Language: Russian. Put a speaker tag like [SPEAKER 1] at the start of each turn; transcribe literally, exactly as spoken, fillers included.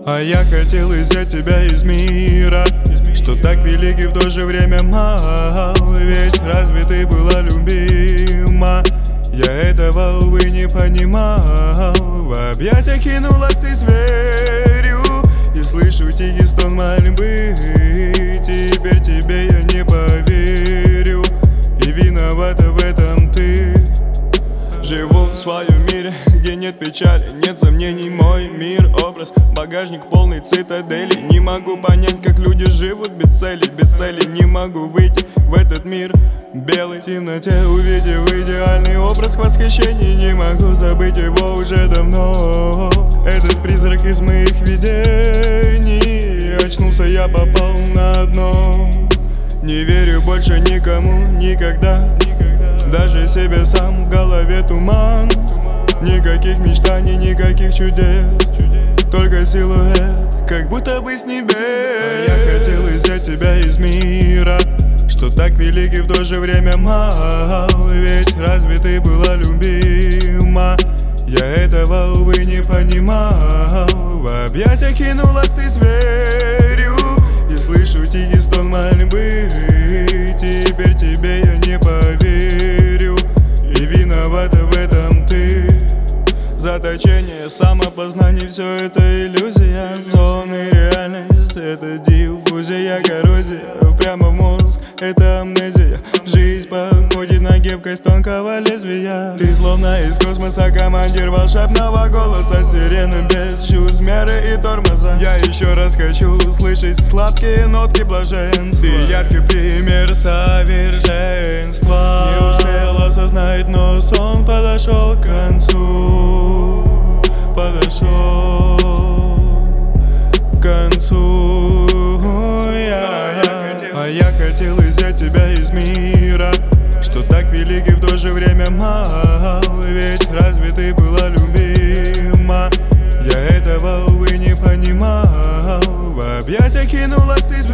[SPEAKER 1] А я хотел взять тебя из мира, что так велик и в то же время мал. Ведь разве ты была любима? Я этого, увы, не понимал. В объятия кинулась ты зверю, и слышу тихий стон мольбы. Теперь тебе я не поверю, и виновата в этом ты. Живу в своем мире, где нет печали, нет сомнений. Мой мир, образ, багажник полный цитадели. Не могу понять, как люди живут без цели. Без цели не могу выйти в этот мир белый. В темноте, увидев идеальный образ, к восхищению не могу забыть его уже давно. Этот призрак из моих видений. Очнулся, я попал на дно. Не верю больше никому, никогда. Даже себе сам в голове туман. Никаких мечтаний, никаких чудес, только силуэт, как будто бы с небес. А я хотел взять тебя из мира, что так велик и в то же время мал. Ведь разве ты была любима? Я этого, увы, не понимал. В объятия кинулась ты зверю, и слышу тихий стон мольбы. Теперь тебе я не поверю, и виновата в этом ты. Заточение, самопознание, все это иллюзия. Зоны реальность, это диффузия. Коррозия прямо в мозг, это амнезия. Жизнь походит на гибкость тонкого лезвия. Ты словно из космоса, командир волшебного голоса. Сирена без чувств, меры и тормоза. Я еще раз хочу услышать сладкие нотки блаженства. Ты яркий пример совершенства. Не успел осознать, но сон подошел к концу. Подошел к концу. я, я. А я хотел взять тебя из мира, что так велик и в то же время мал. Ведь разве ты была любима? Я этого, увы, не понимал. В объятия кинулась ты